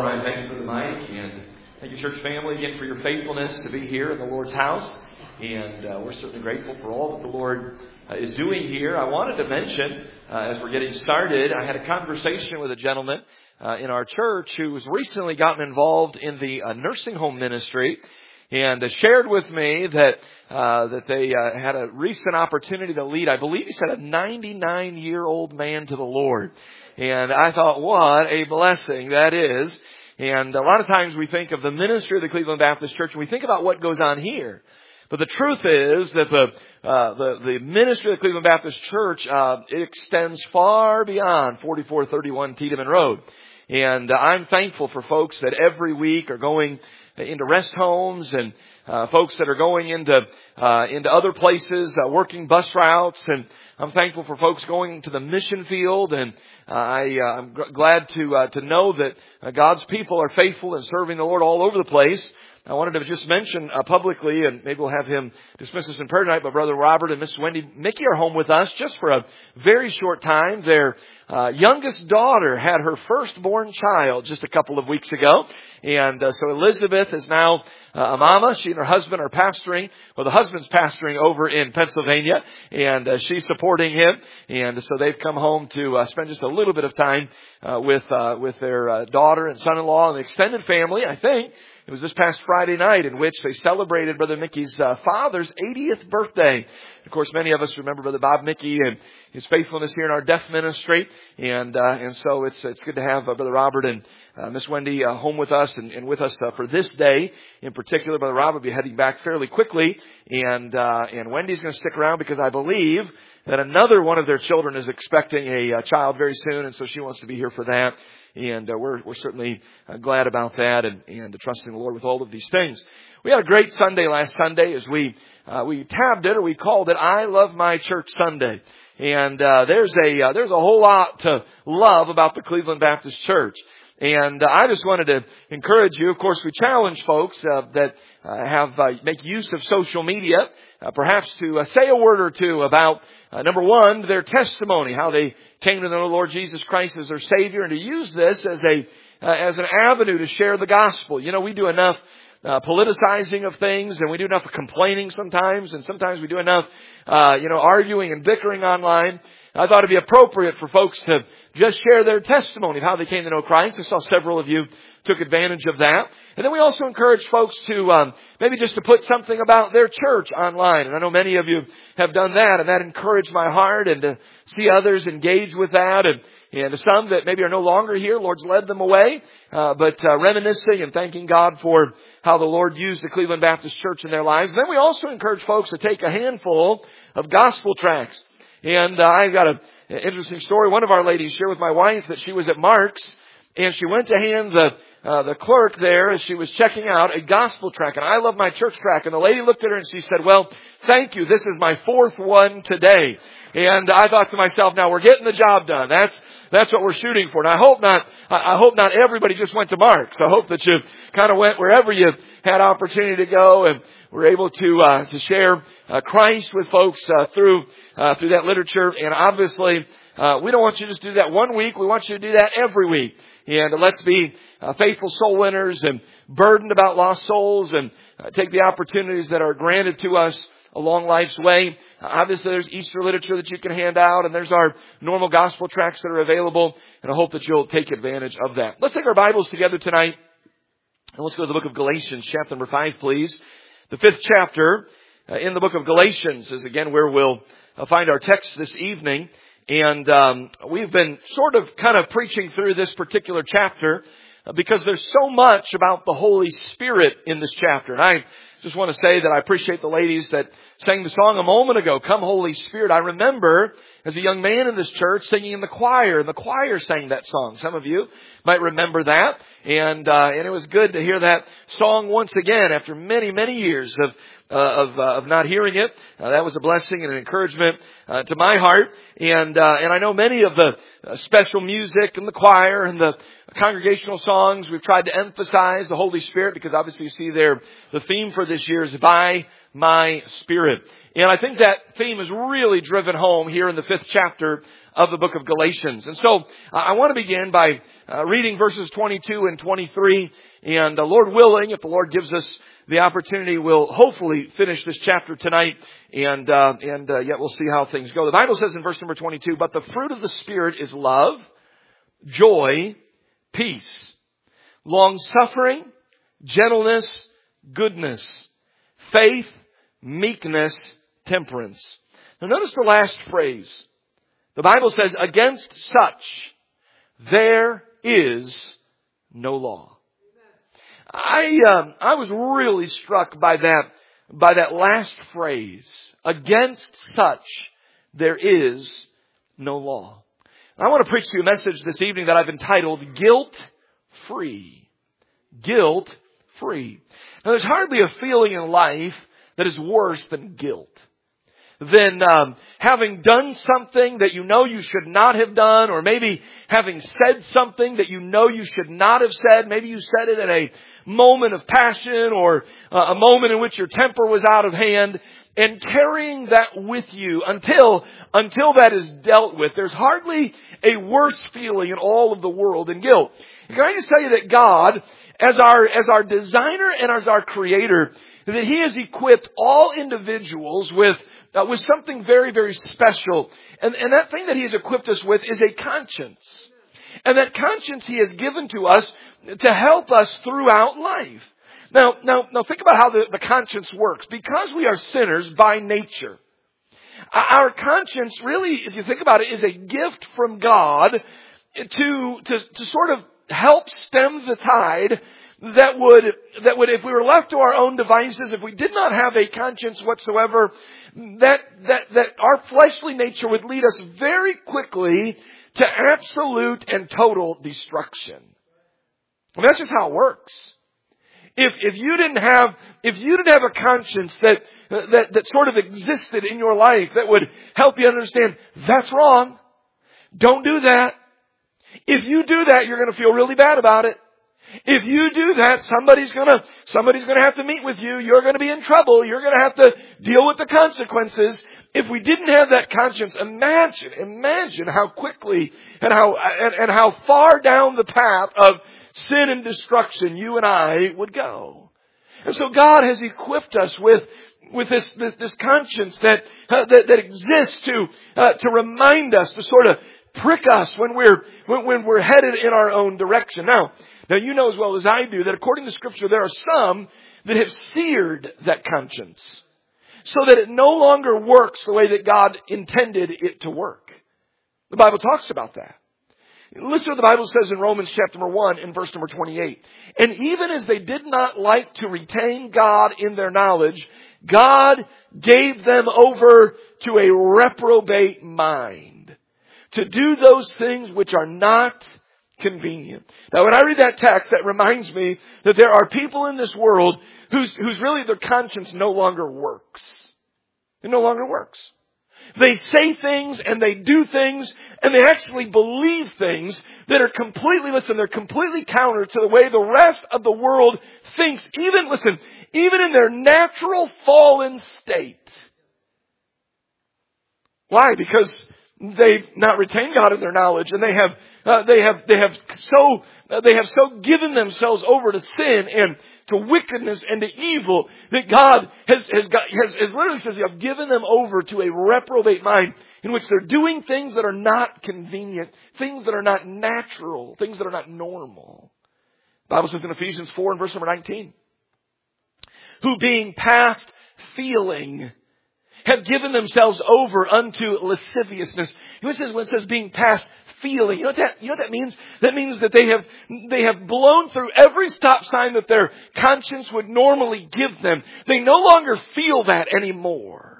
Brian, thank you for the mic, and thank you, church family, again for your faithfulness to be here in the Lord's house. And we're certainly grateful for all that the Lord is doing here. I wanted to mention, as we're getting started, I had a conversation with a gentleman in our church who has recently gotten involved in the nursing home ministry, and shared with me that they had a recent opportunity to lead, I believe he said, a 99-year-old man to the Lord. And I thought, what a blessing that is. And a lot of times we think of the ministry of the Cleveland Baptist Church and we think about what goes on here. But the truth is that the ministry of the Cleveland Baptist Church, it extends far beyond 4431 Tiedemann Road. And I'm thankful for folks that every week are going into rest homes and folks that are going into other places, working bus routes, and I'm thankful for folks going to the mission field, and I'm glad to know that God's people are faithful and serving the Lord all over the place. I wanted to just mention publicly, and maybe we'll have him dismiss us in prayer tonight, but Brother Robert and Mrs. Wendy Mickey are home with us just for a very short time. Their youngest daughter had her firstborn child just a couple of weeks ago. And so Elizabeth is now a mama. She and her husband are pastoring. Well, the husband's pastoring over in Pennsylvania, and she's supporting him. And so they've come home to spend just a little bit of time with their daughter and son-in-law and the extended family, I think. It was this past Friday night in which they celebrated Brother Mickey's father's 80th birthday. Of course, many of us remember Brother Bob Mickey and his faithfulness here in our deaf ministry. And so it's good to have Brother Robert and Miss Wendy home with us and with us for this day. In particular, Brother Robert will be heading back fairly quickly. And Wendy's going to stick around because I believe that another one of their children is expecting a child very soon. And so she wants to be here for that. And we're certainly glad about that and trusting the Lord with all of these things. We had a great Sunday last Sunday as we tabbed it, or we called it I Love My Church Sunday. And there's a whole lot to love about the Cleveland Baptist Church. And I just wanted to encourage you. Of course, we challenge folks that make use of social media, perhaps to say a word or two about number one, their testimony, how they came to know the Lord Jesus Christ as their Savior, and to use this as an avenue to share the gospel. You know, we do enough politicizing of things, and we do enough complaining sometimes, and sometimes we do enough arguing and bickering online. I thought it'd be appropriate for folks to just share their testimony of how they came to know Christ. I saw several of you took advantage of that. And then we also encourage folks to maybe just to put something about their church online. And I know many of you have done that, and that encouraged my heart, and to see others engage with that. And to some that maybe are no longer here, Lord's led them away, but reminiscing and thanking God for how the Lord used the Cleveland Baptist Church in their lives. And then we also encourage folks to take a handful of gospel tracts. And I've got an interesting story. One of our ladies shared with my wife that she was at Mark's, and she went to hand the clerk there as she was checking out a gospel tract, and I Love My Church tract. And the lady looked at her and she said, "Well, thank you. This is my fourth one today." And I thought to myself, now we're getting the job done. That's what we're shooting for. And I hope not everybody just went to Mark's. I hope that you kind of went wherever you had opportunity to go and were able to share Christ with folks through that literature. And obviously, we don't want you to just do that one week. We want you to do that every week. And let's be faithful soul winners and burdened about lost souls, and take the opportunities that are granted to us along life's way. Obviously, there's Easter literature that you can hand out, and there's our normal gospel tracts that are available, and I hope that you'll take advantage of that. Let's take our Bibles together tonight, and let's go to the book of Galatians, chapter number 5, please. The 5th chapter in the book of Galatians is again where we'll find our text this evening. And we've been sort of kind of preaching through this particular chapter because there's so much about the Holy Spirit in this chapter. And I just want to say that I appreciate the ladies that sang the song a moment ago, "Come Holy Spirit." I remember as a young man in this church singing in the choir, and the choir sang that song. Some of you might remember that. And it was good to hear that song once again after many, many years of not hearing it. That was a blessing and an encouragement to my heart. And I know many of the special music and the choir and the congregational songs, we've tried to emphasize the Holy Spirit, because obviously you see there the theme for this year is "By My Spirit." And I think that theme is really driven home here in the 5th chapter of the book of Galatians. And so I want to begin by reading verses 22 and 23. And Lord willing, if the Lord gives us the opportunity, we'll hopefully finish this chapter tonight. And yet we'll see how things go. The Bible says in verse number 22, "But the fruit of the Spirit is love, joy, peace, long-suffering, gentleness, goodness, faith, meekness, temperance." Now notice the last phrase. The Bible says, "Against such there is no law." I was really struck by that last phrase. Against such there is no law. I want to preach to you a message this evening that I've entitled Guilt-Free. Guilt-Free. Now there's hardly a feeling in life that is worse than guilt. Than having done something that you know you should not have done, or maybe having said something that you know you should not have said. Maybe you said it in a moment of passion, or a moment in which your temper was out of hand, and carrying that with you until that is dealt with. There's hardly a worse feeling in all of the world than guilt. Can I just tell you that God, as our designer and as our creator, that He has equipped all individuals with something very, very special. And that thing that He has equipped us with is a conscience. And that conscience He has given to us to help us throughout life. Now think about how the conscience works. Because we are sinners by nature, our conscience really, if you think about it, is a gift from God to sort of help stem the tide that would, if we were left to our own devices, if we did not have a conscience whatsoever, that our fleshly nature would lead us very quickly to absolute and total destruction. And that's just how it works. If you didn't have a conscience that sort of existed in your life that would help you understand that's wrong, don't do that. If you do that, you're going to feel really bad about it. If you do that, somebody's going to have to meet with you. You're going to be in trouble. You're going to have to deal with the consequences. If we didn't have that conscience, imagine how quickly and how far down the path of sin and destruction you and I would go. And so God has equipped us with this conscience that exists to remind us, to sort of prick us when we're headed in our own direction. Now you know as well as I do that according to Scripture there are some that have seared that conscience so that it no longer works the way that God intended it to work. The Bible talks about that. Listen to what the Bible says in Romans chapter 1 in verse number 28. "And even as they did not like to retain God in their knowledge, God gave them over to a reprobate mind to do those things which are not convenient." Now when I read that text, that reminds me that there are people in this world whose really their conscience no longer works. It no longer works. They say things and they do things and they actually believe things that are they're completely counter to the way the rest of the world thinks, even in their natural fallen state. Why? Because they've not retained God in their knowledge, and they have so given themselves over to sin and to wickedness and to evil that God has literally says, "I've given them over to a reprobate mind," in which they're doing things that are not convenient, things that are not natural, things that are not normal. The Bible says in Ephesians 4 and verse number 19, "Who being past feeling have given themselves over unto lasciviousness." When it says being past feeling, you know what that means? That means that they have blown through every stop sign that their conscience would normally give them. They no longer feel that anymore.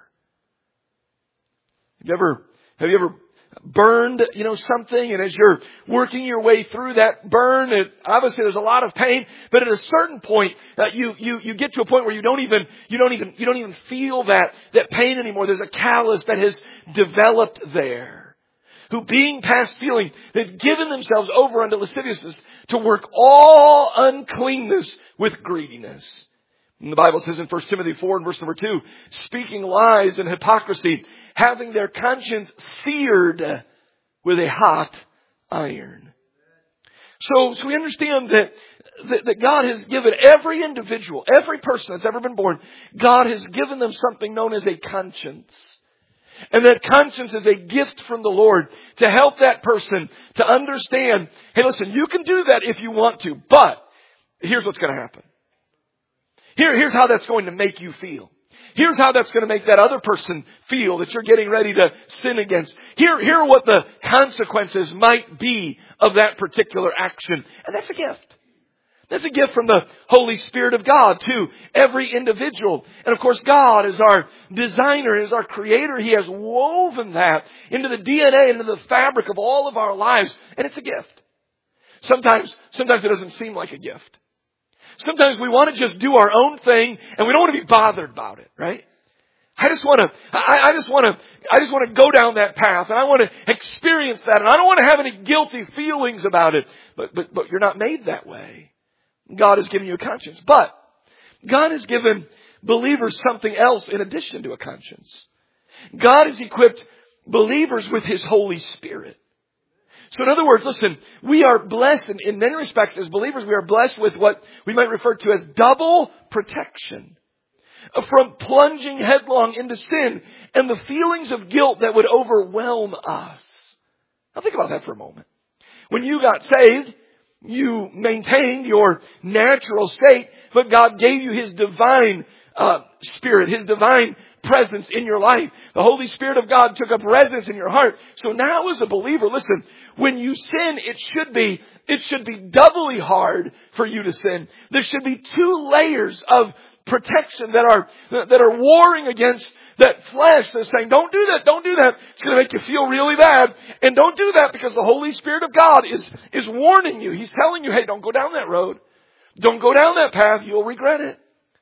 Have you ever burned, something, and as you're working your way through that burn, obviously there's a lot of pain, but at a certain point, you get to a point where you don't even feel that pain anymore. There's a callus that has developed there. Who being past feeling, they've given themselves over unto lasciviousness to work all uncleanness with greediness. And the Bible says in 1 Timothy 4 and verse number 2, "Speaking lies and hypocrisy, having their conscience seared with a hot iron." So we understand that God has given every individual, every person that's ever been born, God has given them something known as a conscience. And that conscience is a gift from the Lord to help that person to understand, hey, listen, you can do that if you want to, but here's what's going to happen. Here's how that's going to make you feel. Here's how that's going to make that other person feel that you're getting ready to sin against. Here are what the consequences might be of that particular action. And that's a gift. That's a gift from the Holy Spirit of God to every individual. And of course, God is our designer, is our creator. He has woven that into the DNA, into the fabric of all of our lives. And it's a gift. Sometimes it doesn't seem like a gift. Sometimes we want to just do our own thing and we don't want to be bothered about it, right? I just want to go down that path and I want to experience that and I don't want to have any guilty feelings about it. But you're not made that way. God has given you a conscience. But God has given believers something else in addition to a conscience. God has equipped believers with His Holy Spirit. So in other words, listen, we are blessed in many respects as believers. We are blessed with what we might refer to as double protection from plunging headlong into sin and the feelings of guilt that would overwhelm us. Now think about that for a moment. When you got saved, you maintained your natural state, but God gave you His divine Spirit, His divine presence in your life. The Holy Spirit of God took up residence in your heart. So now as a believer, listen, when you sin, it should be doubly hard for you to sin. There should be two layers of protection that are warring against that flesh that's saying, don't do that. It's going to make you feel really bad. And don't do that because the Holy Spirit of God is warning you. He's telling you, hey, don't go down that road. Don't go down that path. You'll regret it.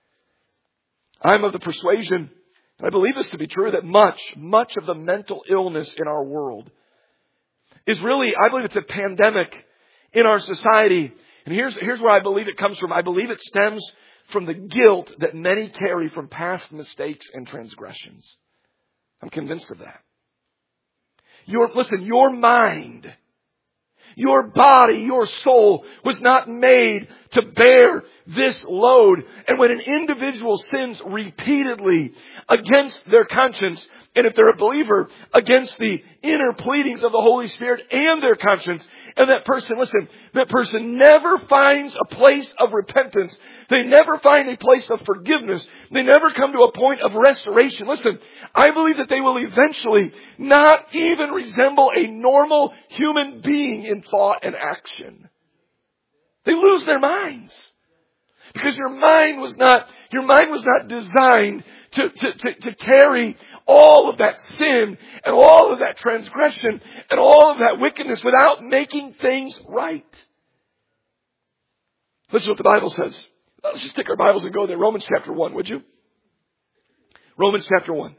I'm of the persuasion, and I believe this to be true, that much of the mental illness in our world is really, I believe it's a pandemic in our society. And here's where I believe it comes from. I believe it stems from the guilt that many carry from past mistakes and transgressions. I'm convinced of that. Your mind, your body, your soul was not made to bear this load. And when an individual sins repeatedly against their conscience, and if they're a believer, against the inner pleadings of the Holy Spirit and their conscience, and that person never finds a place of repentance. They never find a place of forgiveness. They never come to a point of restoration. Listen, I believe that they will eventually not even resemble a normal human being in thought and action. They lose their minds. Because your mind was not designed to carry all of that sin and all of that transgression and all of that wickedness without making things right. Listen to what the Bible says. Let's just take our Bibles and go there. Romans chapter 1, would you? Romans chapter 1.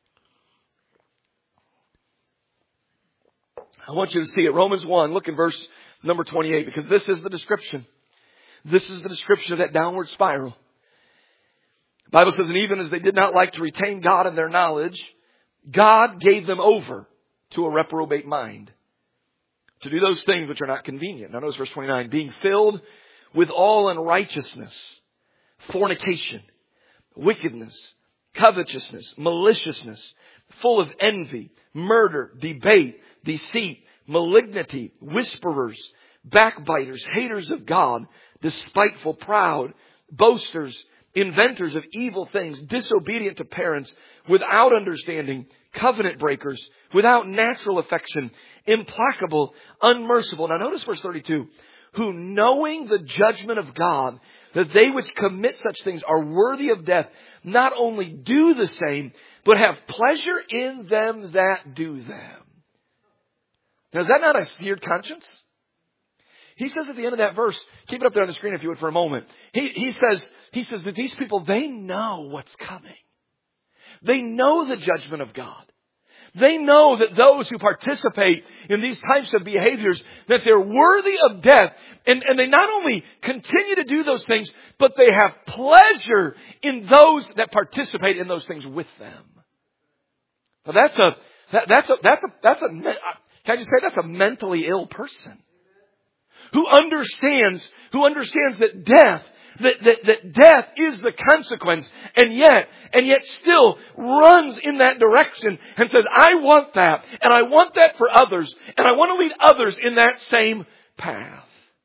I want you to see it. Romans 1, look at verse number 28, because this is the description. This is the description of that downward spiral. The Bible says, and even as they did not like to retain God in their knowledge, God gave them over to a reprobate mind to do those things which are not convenient. Now notice verse 29, being filled with all unrighteousness, fornication, wickedness, covetousness, maliciousness, full of envy, murder, debate, deceit, malignity, whisperers, backbiters, haters of God, despiteful, proud, boasters, inventors of evil things, disobedient to parents, without understanding, covenant breakers, without natural affection, implacable, unmerciful. Now notice verse 32. Who knowing the judgment of God, that they which commit such things are worthy of death, not only do the same, but have pleasure in them that do them. Now is that not a seared conscience? He says at the end of that verse, keep it up there on the screen if you would for a moment. He says that these people, they know what's coming. They know the judgment of God. They know that those who participate in these types of behaviors, that they're worthy of death. And they not only continue to do those things, but they have pleasure in those that participate in those things with them. Now that's a mentally ill person. who understands that death is the consequence, and yet still runs in that direction and says, I want that, and I want that for others, and I want to lead others in that same path.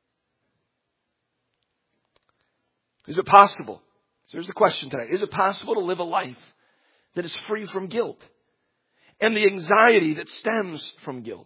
Is it possible? So here's the question tonight. Is it possible to live a life that is free from guilt and the anxiety that stems from guilt?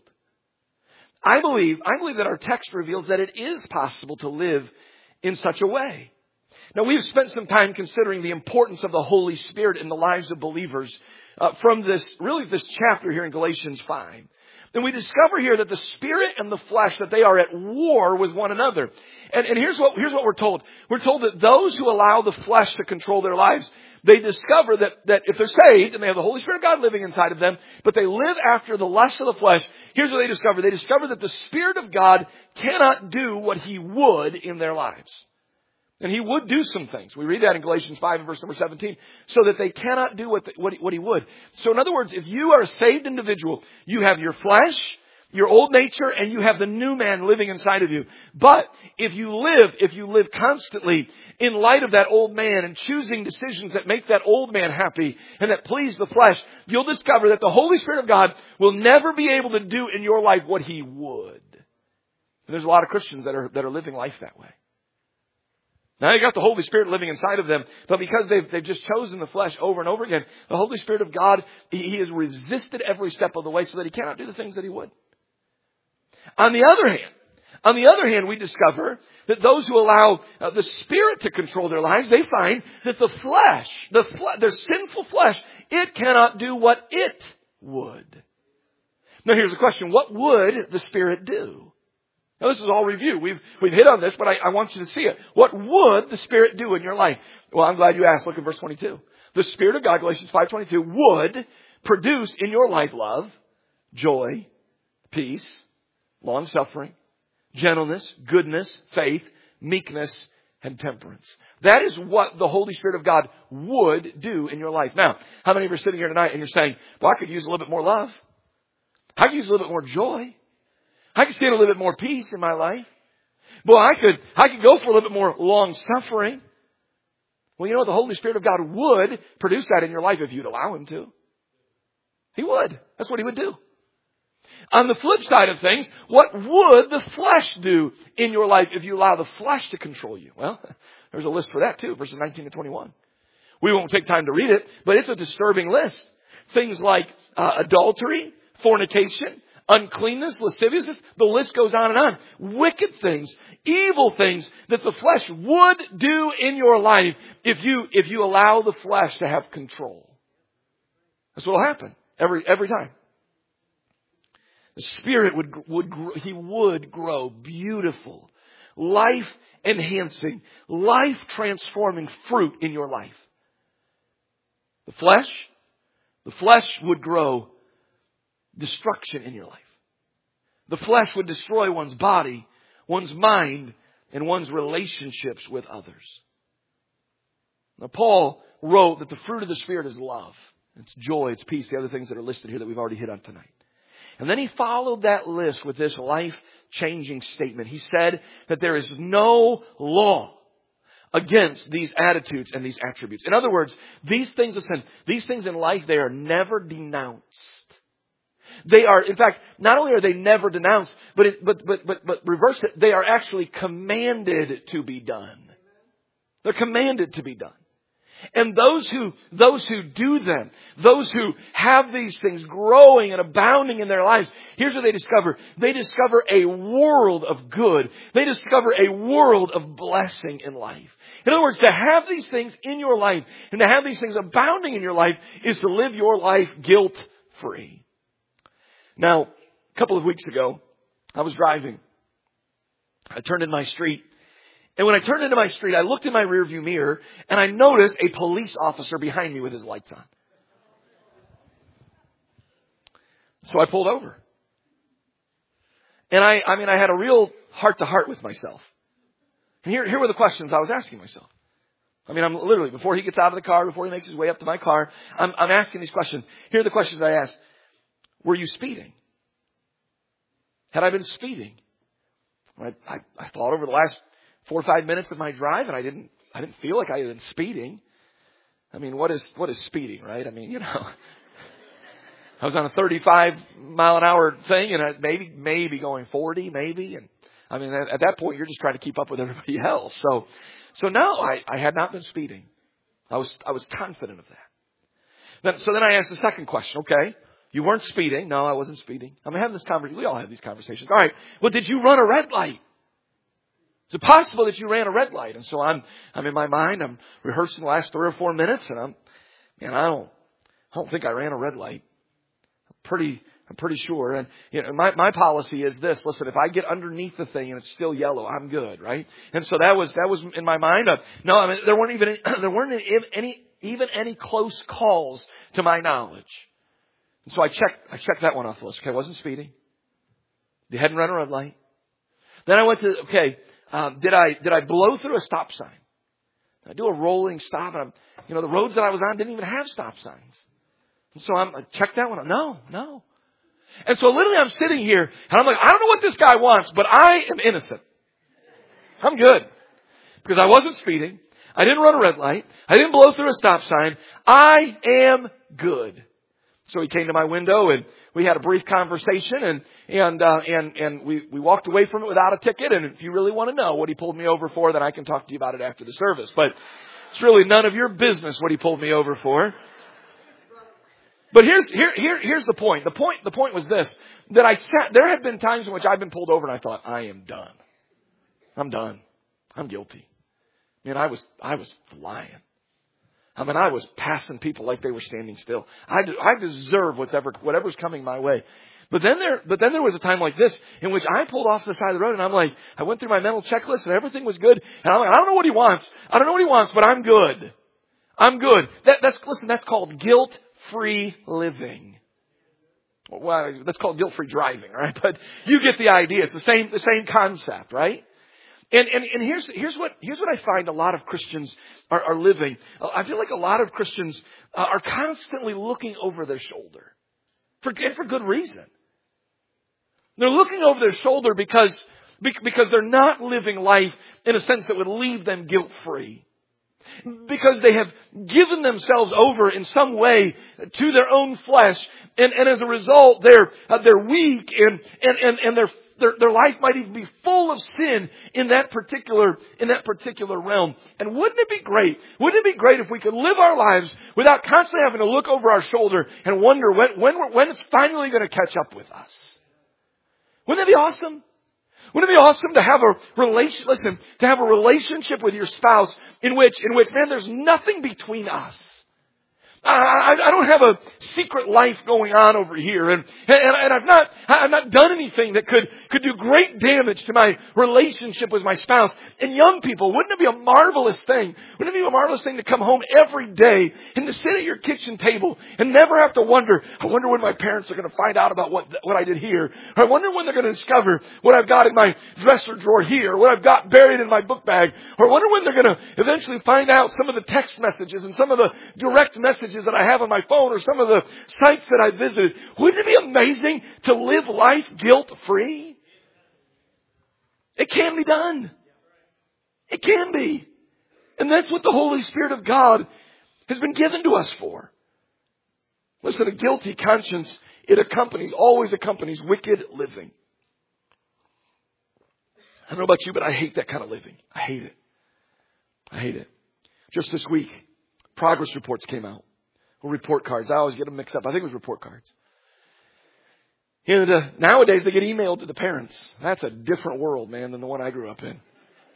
I believe that our text reveals that it is possible to live in such a way. Now, we've spent some time considering the importance of the Holy Spirit in the lives of believers from this chapter here in Galatians 5. And we discover here that the Spirit and the flesh, that they are at war with one another. And here's what we're told. We're told that those who allow the flesh to control their lives, they discover that if they're saved and they have the Holy Spirit of God living inside of them, but they live after the lust of the flesh, here's what they discover. They discover that the Spirit of God cannot do what He would in their lives. And He would do some things. We read that in Galatians 5 and verse number 17. So that they cannot do what He would. So in other words, if you are a saved individual, you have your flesh, your old nature, and you have the new man living inside of you. But if you live constantly in light of that old man and choosing decisions that make that old man happy and that please the flesh, you'll discover that the Holy Spirit of God will never be able to do in your life what He would. And there's a lot of Christians that are living life that way. Now you got the Holy Spirit living inside of them, but because they've just chosen the flesh over and over again, the Holy Spirit of God, He has resisted every step of the way so that He cannot do the things that He would. On the other hand, we discover that those who allow the Spirit to control their lives, they find that the flesh, their sinful flesh, it cannot do what it would. Now here's the question: what would the Spirit do? Now this is all review. We've hit on this, but I want you to see it. What would the Spirit do in your life? Well, I'm glad you asked. Look at verse 22. The Spirit of God, Galatians 5:22, would produce in your life love, joy, peace, long-suffering, gentleness, goodness, faith, meekness, and temperance. That is what the Holy Spirit of God would do in your life. Now, how many of you are sitting here tonight and you're saying, well, I could use a little bit more love. I could use a little bit more joy. I could stand a little bit more peace in my life. Boy, I could go for a little bit more long-suffering. Well, you know what? The Holy Spirit of God would produce that in your life if you'd allow Him to. He would. That's what He would do. On the flip side of things, what would the flesh do in your life if you allow the flesh to control you? Well, there's a list for that too, verses 19 to 21. We won't take time to read it, but it's a disturbing list. Things like adultery, fornication, uncleanness, lasciviousness, the list goes on and on. Wicked things, evil things that the flesh would do in your life if you allow the flesh to have control. That's what will happen every time. The Spirit would grow beautiful, life-enhancing, life-transforming fruit in your life. The flesh would grow destruction in your life. The flesh would destroy one's body, one's mind, and one's relationships with others. Now, Paul wrote that the fruit of the Spirit is love. It's joy, it's peace, the other things that are listed here that we've already hit on tonight. And then he followed that list with this life-changing statement. He said that there is no law against these attitudes and these attributes. In other words, these things in life, they are never denounced. They are, in fact, not only are they never denounced, but reverse it, they are actually commanded to be done. They're commanded to be done. And those who do them, those who have these things growing and abounding in their lives, here's what they discover. They discover a world of good. They discover a world of blessing in life. In other words, to have these things in your life and to have these things abounding in your life is to live your life guilt-free. Now, a couple of weeks ago, I was driving. I turned in my street. And when I turned into my street, I looked in my rearview mirror and I noticed a police officer behind me with his lights on. So I pulled over. And I had a real heart-to-heart with myself. And here were the questions I was asking myself. I'm literally, before he gets out of the car, before he makes his way up to my car, I'm asking these questions. Here are the questions I asked. Were you speeding? Had I been speeding? I thought over the last 4 or 5 minutes of my drive, and I didn't feel like I had been speeding. I mean, what is speeding, right? I mean, I was on a 35 mile an hour thing, and I maybe going 40, maybe. And I mean, at that point, you're just trying to keep up with everybody else. So no, I had not been speeding. I was confident of that. So then I asked the second question. Okay, you weren't speeding. No, I wasn't speeding. I'm having this conversation. We all have these conversations. All right. Well, did you run a red light? Is it possible that you ran a red light? And so I'm in my mind. I'm rehearsing the last 3 or 4 minutes, and I don't think I ran a red light. I'm pretty sure. And my policy is this. Listen, if I get underneath the thing and it's still yellow, I'm good, right? And so that was in my mind. No, I mean there weren't even any close calls to my knowledge. And so I checked that one off the list. Okay, I wasn't speeding. They hadn't run a red light. Then I went to did I blow through a stop sign? Did I do a rolling stop? And the roads that I was on didn't even have stop signs. And so I checked that one out. No. And so literally I'm sitting here and I'm like, I don't know what this guy wants, but I am innocent. I'm good. Because I wasn't speeding. I didn't run a red light. I didn't blow through a stop sign. I am good. So he came to my window and we had a brief conversation and we walked away from it without a ticket. And if you really want to know what he pulled me over for, then I can talk to you about it after the service. But it's really none of your business what he pulled me over for. But here's the point. The point was this, that there have been times in which I've been pulled over and I thought, I am done. I'm done. I'm guilty. Man, I was flying. I mean, I was passing people like they were standing still. I deserve whatever's coming my way. But then there was a time like this in which I pulled off the side of the road and I'm like, I went through my mental checklist and everything was good. And I'm like, I don't know what he wants, but I'm good. I'm good. That's called guilt-free living. Well, that's called guilt-free driving, right? But you get the idea. It's the same concept, right? And here's what I find a lot of Christians are living. I feel like a lot of Christians are constantly looking over their shoulder. For good reason. They're looking over their shoulder because they're not living life in a sense that would leave them guilt-free. Because they have given themselves over in some way to their own flesh, and as a result, they're weak, and their life might even be full of sin in that particular realm. And wouldn't it be great? Wouldn't it be great if we could live our lives without constantly having to look over our shoulder and wonder when it's finally going to catch up with us? Wouldn't that be awesome? Wouldn't it be awesome to have a relationship with your spouse in which, man, there's nothing between us. I don't have a secret life going on over here, and I've not done anything that could do great damage to my relationship with my spouse. And young people, wouldn't it be a marvelous thing? Wouldn't it be a marvelous thing to come home every day and to sit at your kitchen table and never have to wonder, I wonder when my parents are going to find out about what I did here. Or I wonder when they're going to discover what I've got in my dresser drawer here, or what I've got buried in my book bag. Or I wonder when they're going to eventually find out some of the text messages and some of the direct messages that I have on my phone, or some of the sites that I visited. Wouldn't it be amazing to live life guilt-free? It can be done. It can be. And that's what the Holy Spirit of God has been given to us for. Listen, a guilty conscience, it always accompanies wicked living. I don't know about you, but I hate that kind of living. I hate it. Just this week, progress reports came out. Or report cards. I always get them mixed up. I think it was report cards. And nowadays they get emailed to the parents. That's a different world, man, than the one I grew up in.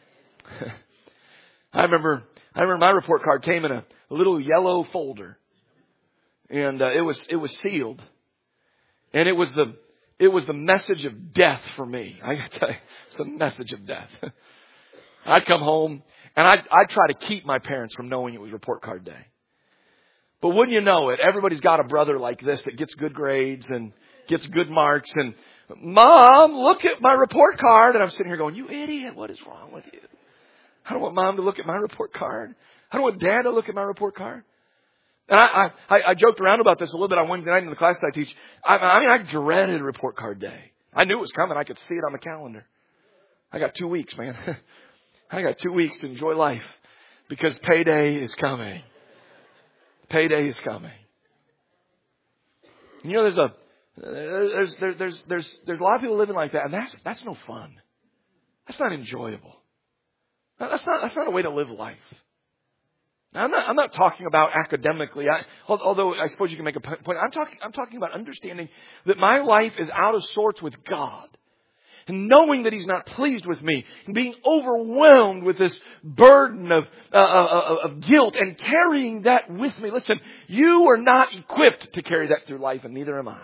I remember my report card came in a little yellow folder, and it was sealed, and it was the message of death for me. I got to tell you, it's the message of death. I'd come home and I'd try to keep my parents from knowing it was report card day. But wouldn't you know it, everybody's got a brother like this that gets good grades and gets good marks. And, Mom, look at my report card. And I'm sitting here going, you idiot, what is wrong with you? I don't want Mom to look at my report card. I don't want Dad to look at my report card. And I joked around about this a little bit on Wednesday night in the class I teach. I dreaded report card day. I knew it was coming. I could see it on the calendar. I got 2 weeks, man. I got 2 weeks to enjoy life because payday is coming. Payday is coming. You know, there's a lot of people living like that, and that's no fun. That's not enjoyable. That's not a way to live life. Now, I'm not talking about academically, although I suppose you can make a point. I'm talking about understanding that my life is out of sorts with God. And knowing that He's not pleased with me, and being overwhelmed with this burden of guilt and carrying that with me. Listen, you are not equipped to carry that through life, and neither am I.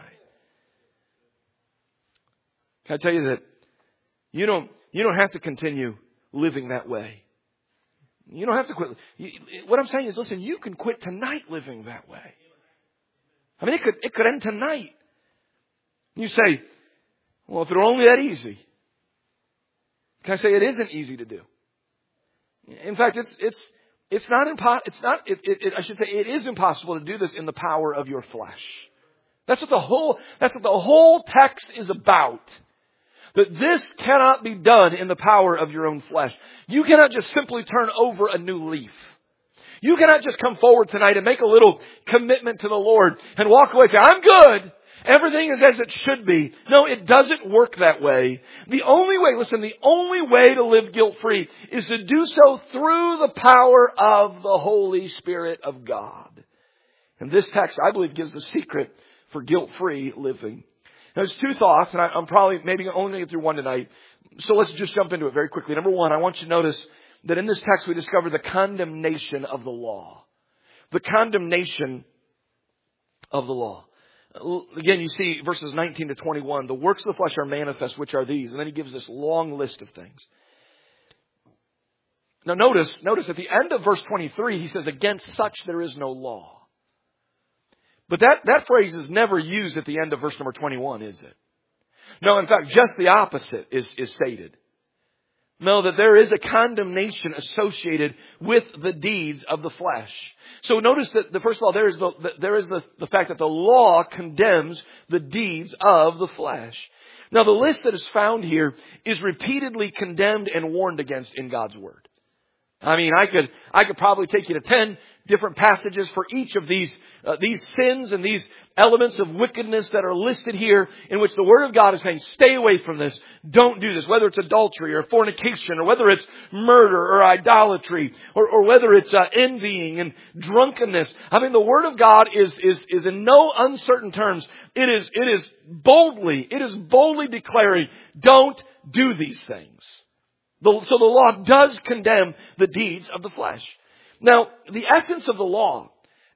Can I tell you that you don't have to continue living that way. You don't have to quit. What I'm saying is, listen, you can quit tonight living that way. I mean, it could end tonight. You say, well, if it were only that easy. Can I say it isn't easy to do? In fact, it's not impossible. I should say it is impossible to do this in the power of your flesh. That's what the whole text is about. That this cannot be done in the power of your own flesh. You cannot just simply turn over a new leaf. You cannot just come forward tonight and make a little commitment to the Lord and walk away and say, I'm good. Everything is as it should be. No, it doesn't work that way. The only way to live guilt-free is to do so through the power of the Holy Spirit of God. And this text, I believe, gives the secret for guilt-free living. Now, there's two thoughts, and I'm probably maybe only going to get through one tonight. So let's just jump into it very quickly. Number one, I want you to notice that in this text we discover the condemnation of the law. The condemnation of the law. Again, you see verses 19 to 21. The works of the flesh are manifest, which are these. And then he gives this long list of things. Now notice at the end of verse 23, he says, against such there is no law. But that phrase is never used at the end of verse number 21, is it? No, in fact, just the opposite is stated. No, that there is a condemnation associated with the deeds of the flesh. So notice that first of all, there is the fact that the law condemns the deeds of the flesh. Now, the list that is found here is repeatedly condemned and warned against in God's Word. I mean, I could probably take you to 10 different passages for each of these sins and these elements of wickedness that are listed here, in which the Word of God is saying, stay away from this. Don't do this. Whether it's adultery or fornication, or whether it's murder or idolatry, or whether it's envying and drunkenness. I mean, the Word of God is in no uncertain terms. It is boldly declaring, don't do these things. So the law does condemn the deeds of the flesh. Now, the essence of the law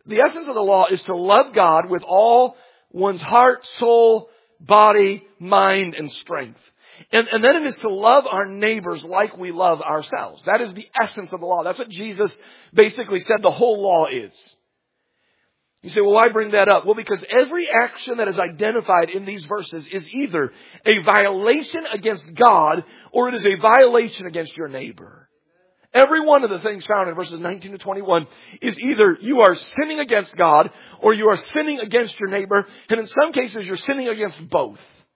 is to love God with all one's heart, soul, body, mind, and strength. And then it is to love our neighbors like we love ourselves. That is the essence of the law. That's what Jesus basically said the whole law is. You say, well, why bring that up? Well, because every action that is identified in these verses is either a violation against God or it is a violation against your neighbor. Every one of the things found in verses 19 to 21 is either you are sinning against God or you are sinning against your neighbor. And in some cases, you're sinning against both.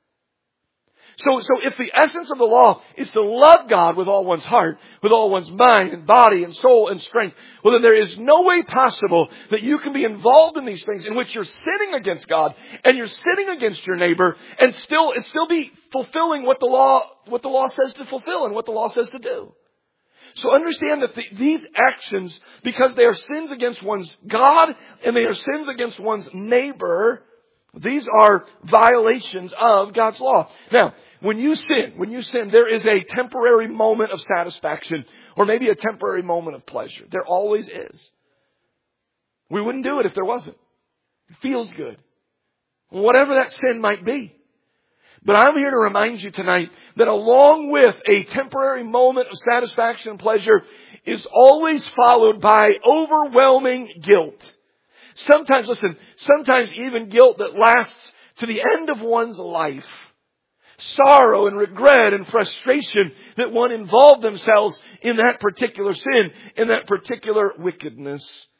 So if the essence of the law is to love God with all one's heart, with all one's mind and body and soul and strength, well, then there is no way possible that you can be involved in these things in which you're sinning against God and you're sinning against your neighbor and still be fulfilling what the law says to fulfill and what the law says to do. So understand that these actions, because they are sins against one's God and they are sins against one's neighbor, these are violations of God's law. Now, when you sin, there is a temporary moment of satisfaction or maybe a temporary moment of pleasure. There always is. We wouldn't do it if there wasn't. It feels good. Whatever that sin might be. But I'm here to remind you tonight that along with a temporary moment of satisfaction and pleasure is always followed by overwhelming guilt. Sometimes even guilt that lasts to the end of one's life. Sorrow and regret and frustration that one involved themselves in that particular sin, in that particular wickedness.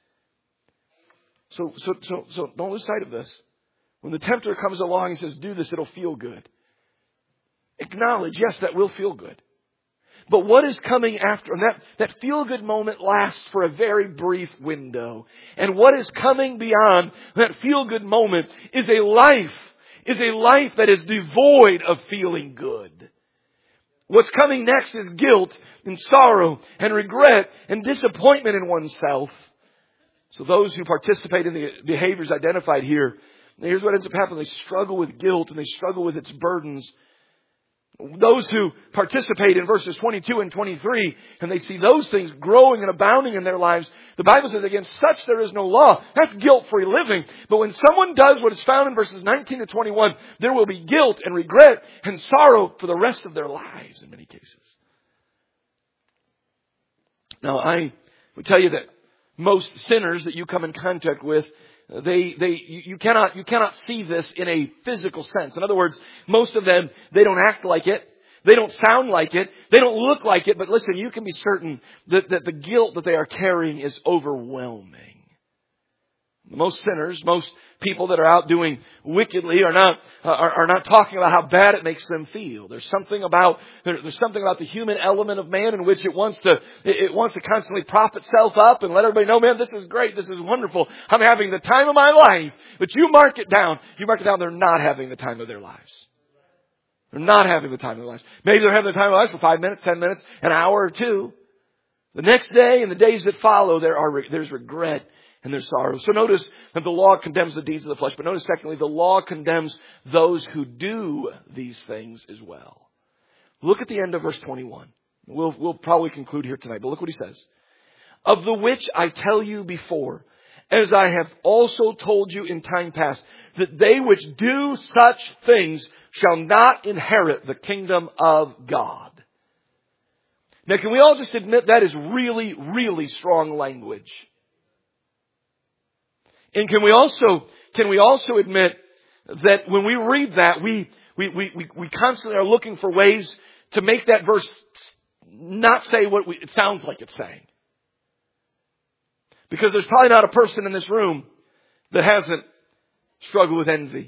So don't lose sight of this. When the tempter comes along and says, do this, it'll feel good. Acknowledge, yes, that will feel good. But what is coming after? And that feel-good moment lasts for a very brief window. And what is coming beyond that feel-good moment is a life that is devoid of feeling good. What's coming next is guilt and sorrow and regret and disappointment in oneself. So those who participate in the behaviors identified here, here's what ends up happening. They struggle with guilt and they struggle with its burdens. Those who participate in verses 22 and 23, and they see those things growing and abounding in their lives, the Bible says, against such there is no law. That's guilt-free living. But when someone does what is found in verses 19 to 21, there will be guilt and regret and sorrow for the rest of their lives in many cases. Now, I would tell you that most sinners that you come in contact with, you cannot see this in a physical sense. In other words, most of them, they don't act like it. They don't sound like it. They don't look like it. But listen, you can be certain that the guilt that they are carrying is overwhelming. Most sinners, most people that are out doing wickedly are not talking about how bad it makes them feel. There's something about the human element of man in which it wants to constantly prop itself up and let everybody know, man, this is great, this is wonderful. I'm having the time of my life. But you mark it down. They're not having the time of their lives. They're not having the time of their lives. Maybe they're having the time of their lives for 5 minutes, 10 minutes, an hour or two. The next day and the days that follow, there's regret and there's sorrow. So notice that the law condemns the deeds of the flesh. But notice secondly, the law condemns those who do these things as well. Look at the end of verse 21. We'll probably conclude here tonight. But look what he says. Of the which I tell you before, as I have also told you in time past, that they which do such things shall not inherit the kingdom of God. Now, can we all just admit that is really, really strong language? And can we also admit that when we read that, we constantly are looking for ways to make that verse not say what it sounds like it's saying. Because there's probably not a person in this room that hasn't struggled with envy.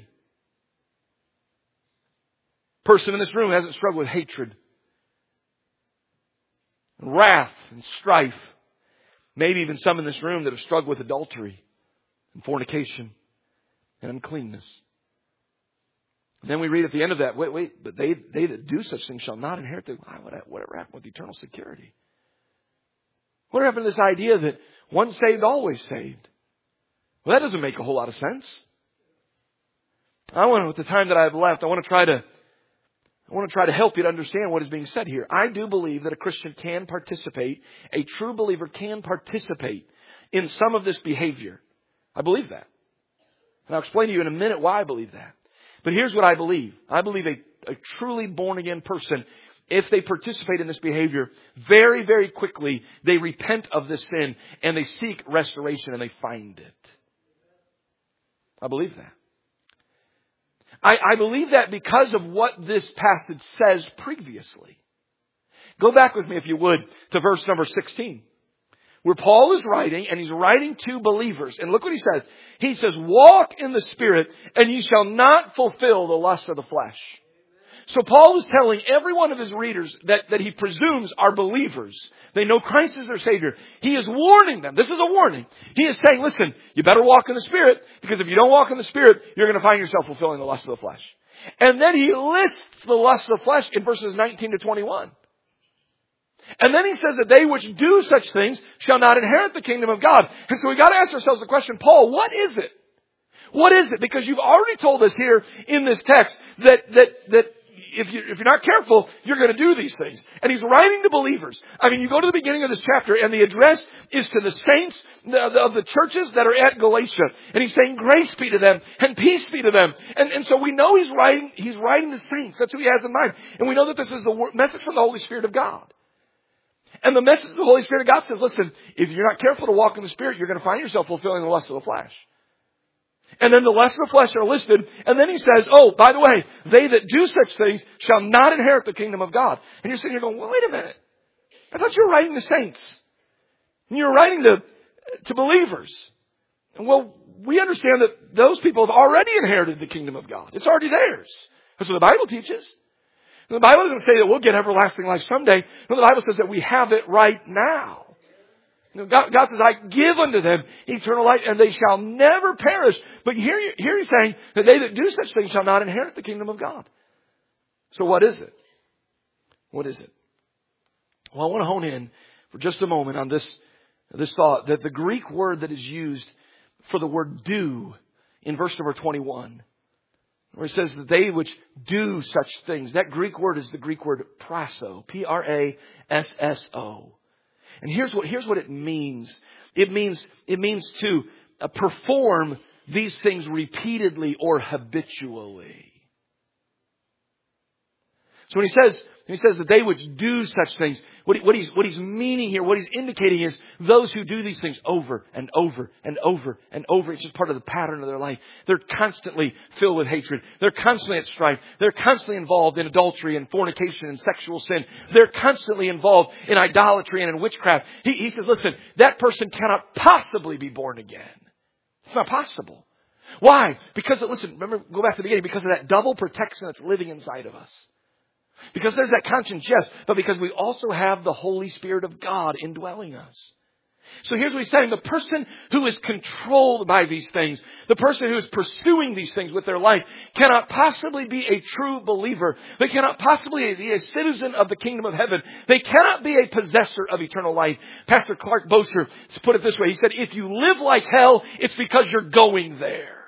Person in this room hasn't struggled with hatred, and wrath, and strife. Maybe even some in this room that have struggled with adultery and fornication and uncleanness. And then we read at the end of that, but they that do such things shall not inherit whatever happened with eternal security. What happened to this idea that once saved, always saved? Well, that doesn't make a whole lot of sense. With the time that I have left, I want to try to help you to understand what is being said here. I do believe that a Christian can participate, a true believer can participate in some of this behavior. I believe that. And I'll explain to you in a minute why I believe that. But here's what I believe. I believe a truly born-again person, if they participate in this behavior, very, very quickly, they repent of this sin and they seek restoration and they find it. I believe that. I believe that because of what this passage says previously. Go back with me, if you would, to verse number 16. Where Paul is writing, and he's writing to believers. And look what he says. He says, walk in the Spirit, and ye shall not fulfill the lust of the flesh. So Paul is telling every one of his readers that he presumes are believers. They know Christ is their Savior. He is warning them. This is a warning. He is saying, listen, you better walk in the Spirit, because if you don't walk in the Spirit, you're going to find yourself fulfilling the lust of the flesh. And then he lists the lust of the flesh in verses 19 to 21. And then he says that they which do such things shall not inherit the kingdom of God. And so we got to ask ourselves the question, Paul, what is it? What is it? Because you've already told us here in this text that if you're not careful, you're going to do these things. And he's writing to believers. I mean, you go to the beginning of this chapter and the address is to the saints of the churches that are at Galatia. And he's saying grace be to them and peace be to them. And so we know he's writing to saints. That's who he has in mind. And we know that this is the message from the Holy Spirit of God. And the message of the Holy Spirit of God says, listen, if you're not careful to walk in the Spirit, you're going to find yourself fulfilling the lust of the flesh. And then the lusts of the flesh are listed. And then he says, oh, by the way, they that do such things shall not inherit the kingdom of God. And you're sitting here going, well, wait a minute. I thought you were writing to saints. And you were writing to believers. And well, we understand that those people have already inherited the kingdom of God. It's already theirs. That's what the Bible teaches. The Bible doesn't say that we'll get everlasting life someday. No, the Bible says that we have it right now. God says, I give unto them eternal life, and they shall never perish. But here he's saying that they that do such things shall not inherit the kingdom of God. So what is it? What is it? Well, I want to hone in for just a moment on this thought that the Greek word that is used for the word do in verse number 21, where it says that they which do such things, that Greek word is the Greek word prasso, Prasso. And here's what it means. It means to perform these things repeatedly or habitually. So when he says that they which do such things, what he's meaning here, what he's indicating is those who do these things over and over and over and over. It's just part of the pattern of their life. They're constantly filled with hatred. They're constantly at strife. They're constantly involved in adultery and fornication and sexual sin. They're constantly involved in idolatry and in witchcraft. He says, listen, that person cannot possibly be born again. It's not possible. Why? Because, listen, remember, go back to the beginning, because of that double protection that's living inside of us. Because there's that conscience, yes, but because we also have the Holy Spirit of God indwelling us. So here's what he's saying. The person who is controlled by these things, the person who is pursuing these things with their life, cannot possibly be a true believer. They cannot possibly be a citizen of the kingdom of heaven. They cannot be a possessor of eternal life. Pastor Clark Boser put it this way. He said, if you live like hell, it's because you're going there.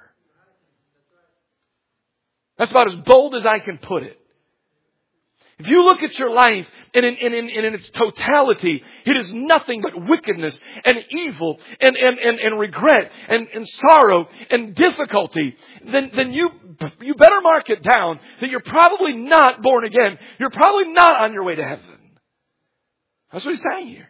That's about as bold as I can put it. If you look at your life and in its totality, it is nothing but wickedness and evil and regret and sorrow and difficulty, then you better mark it down that you're probably not born again. You're probably not on your way to heaven. That's what he's saying here.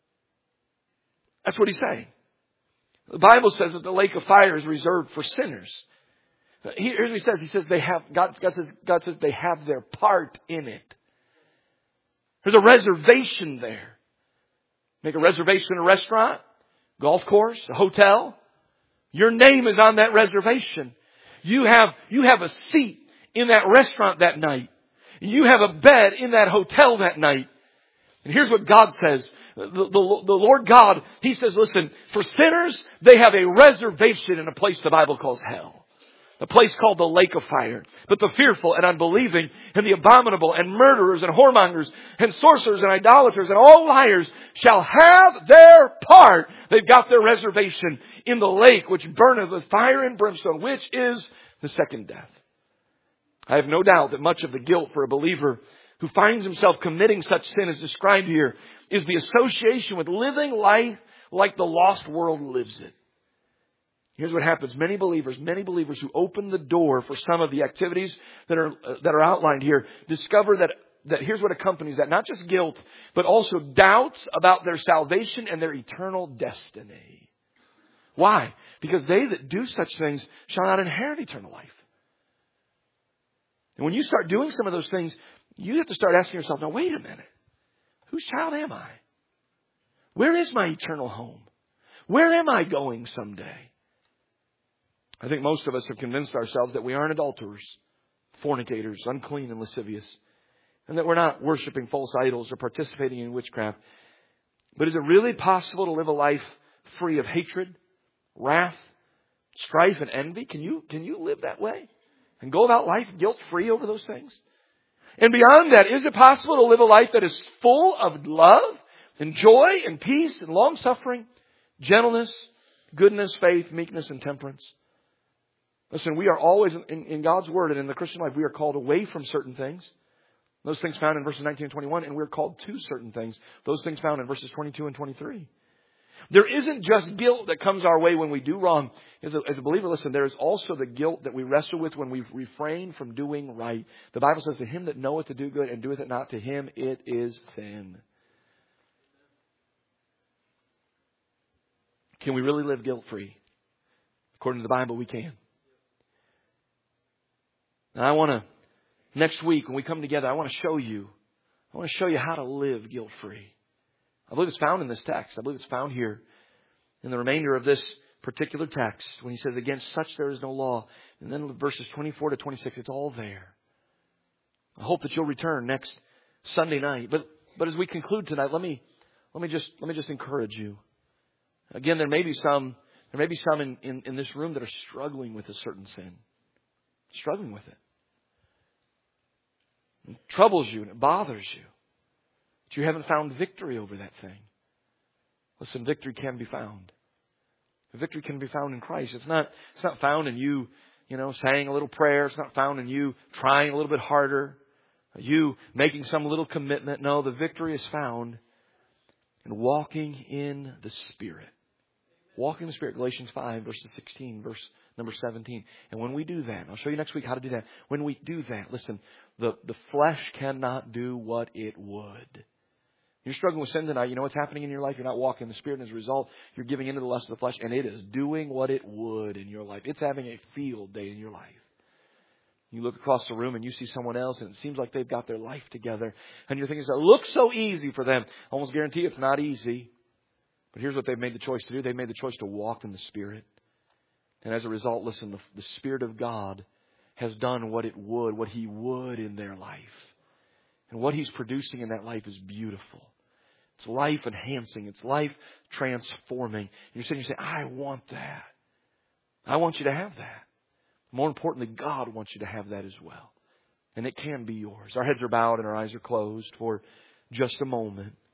That's what he's saying. The Bible says that the lake of fire is reserved for sinners. Here's what he says. He says God says they have their part in it. There's a reservation there. Make a reservation in a restaurant, golf course, a hotel. Your name is on that reservation. You have a seat in that restaurant that night. You have a bed in that hotel that night. And here's what God says. The Lord God, He says, listen, for sinners, they have a reservation in a place the Bible calls hell. A place called the lake of fire. But the fearful and unbelieving and the abominable and murderers and whoremongers and sorcerers and idolaters and all liars shall have their part. They've got their reservation in the lake which burneth with fire and brimstone, which is the second death. I have no doubt that much of the guilt for a believer who finds himself committing such sin as described here is the association with living life like the lost world lives it. Here's what happens. Many believers who open the door for some of the activities that are outlined here discover that here's what accompanies that. Not just guilt, but also doubts about their salvation and their eternal destiny. Why? Because they that do such things shall not inherit eternal life. And when you start doing some of those things, you have to start asking yourself, now wait a minute. Whose child am I? Where is my eternal home? Where am I going someday? I think most of us have convinced ourselves that we aren't adulterers, fornicators, unclean and lascivious, and that we're not worshiping false idols or participating in witchcraft. But is it really possible to live a life free of hatred, wrath, strife, and envy? Can you live that way and go about life guilt-free over those things? And beyond that, is it possible to live a life that is full of love and joy and peace and long-suffering, gentleness, goodness, faith, meekness, and temperance? Listen, we are always, in God's Word and in the Christian life, we are called away from certain things. Those things found in verses 19 and 21, and we're called to certain things. Those things found in verses 22 and 23. There isn't just guilt that comes our way when we do wrong. As a believer, listen, there is also the guilt that we wrestle with when we refrain from doing right. The Bible says, to him that knoweth to do good and doeth it not, to him it is sin. Can we really live guilt-free? According to the Bible, we can. And I want to, next week when we come together, I want to show you how to live guilt-free. I believe it's found in this text. I believe it's found here in the remainder of this particular text when he says, against such there is no law. And then verses 24 to 26, it's all there. I hope that you'll return next Sunday night. But as we conclude tonight, let me just encourage you. Again, there may be some in this room that are struggling with a certain sin. Struggling with it. It troubles you and it bothers you. But you haven't found victory over that thing. Listen, victory can be found. Victory can be found in Christ. It's not found in you saying a little prayer. It's not found in you trying a little bit harder. You making some little commitment. No, the victory is found in walking in the Spirit. Walking in the Spirit. Galatians 5, verses 16, verse number 17. And when we do that, I'll show you next week how to do that. When we do that, listen, the flesh cannot do what it would. You're struggling with sin tonight. You know what's happening in your life? You're not walking in the Spirit. And as a result, you're giving into the lust of the flesh. And it is doing what it would in your life. It's having a field day in your life. You look across the room and you see someone else and it seems like they've got their life together. And you're thinking, it looks so easy for them. I almost guarantee it's not easy. But here's what they've made the choice to do. They've made the choice to walk in the Spirit. And as a result, listen, the Spirit of God has done what He would in their life. And what He's producing in that life is beautiful. It's life enhancing. It's life transforming. And you're sitting here saying, I want that. I want you to have that. More importantly, God wants you to have that as well. And it can be yours. Our heads are bowed and our eyes are closed for just a moment.